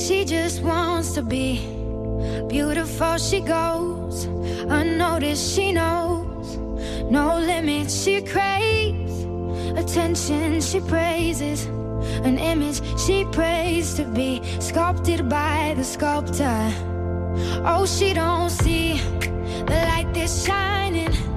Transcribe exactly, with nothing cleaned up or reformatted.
She just wants to be beautiful. She goes unnoticed. She knows no limits. She craves attention. She praises an image she prays to be sculpted by the sculptor. Oh, she don't see the light that's shining